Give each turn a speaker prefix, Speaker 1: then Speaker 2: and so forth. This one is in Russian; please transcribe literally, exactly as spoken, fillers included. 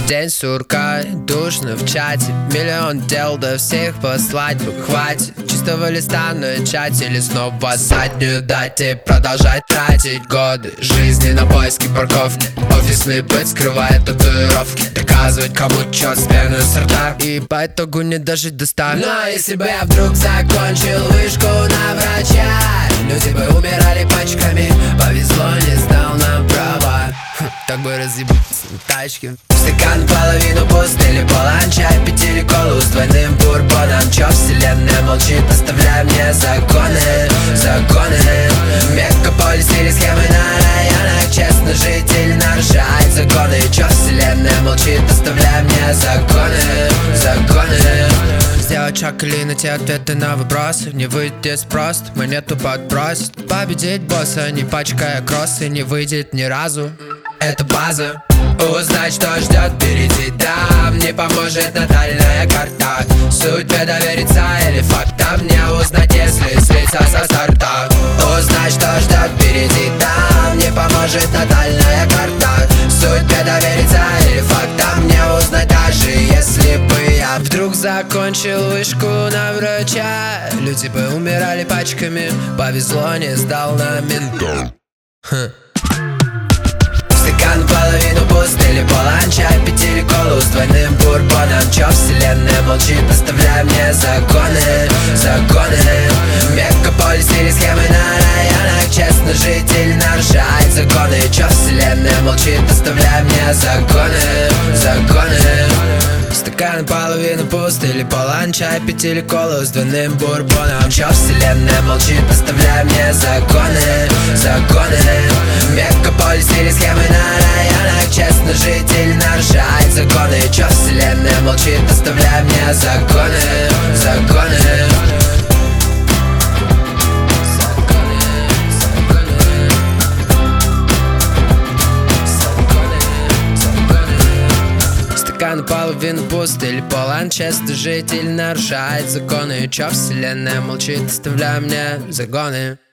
Speaker 1: День сурка, душно в чате, миллион дел, до всех послать бы хватит. Чистого листа начать или снова заднюю дать и продолжать тратить годы жизни на поиски парковки. Офисный быт скрывает татуировки, доказывать кому чё сменную сорта и по итогу не дожить до ста. Но если бы я вдруг закончил вышку на врача, люди бы умирали пачками. Повезло, не сдал нам права, так бы разъебаться на тачке. Стакан половину пуст или полон, чай, пить или колу с двойным бурбоном. Чё вселенная молчит, оставляя мне законы, законы. Мегаполис или схемы на районах, честно жить или нарушать законы. Чё вселенная молчит, оставляя мне законы, законы. Сделать шаг или найти ответы на вопросы, не выйдет просто, монету подбросит. Победить босса, не пачкая кроссы, не выйдет ни разу. Это база. Узнать, что ждет впереди, да, мне поможет натальная карта. Судьбе довериться или фактам не узнать, если слиться со старта. Узнать, что ждет впереди, да, мне поможет натальная карта. Судьбе довериться или фактам не узнать, даже если бы я вдруг закончил вышку на врача, люди бы умирали пачками. Повезло, не сдал на ментал. Стакан половину пуст или полон, чай, пить или колу с двойным бурбоном. Чё вселенная молчит, оставляя мне законы, законы. Мегаполис или схемы на районах, честно жить или нарушать законы. Чё вселенная молчит, оставляя мне законы, законы. Стакан половину пуст или полон, чай, пить или колу с двойным бурбоном. Чё вселенная молчит, оставляя мне законы, законы. Мегаполис или схемы на районах, честно жить или нарушать законы. Чё вселенная молчит, оставляя мне законы, законы. Стакан половину пуст или полон, честно жить или нарушать законы. Чё вселенная молчит, оставляя мне загоны.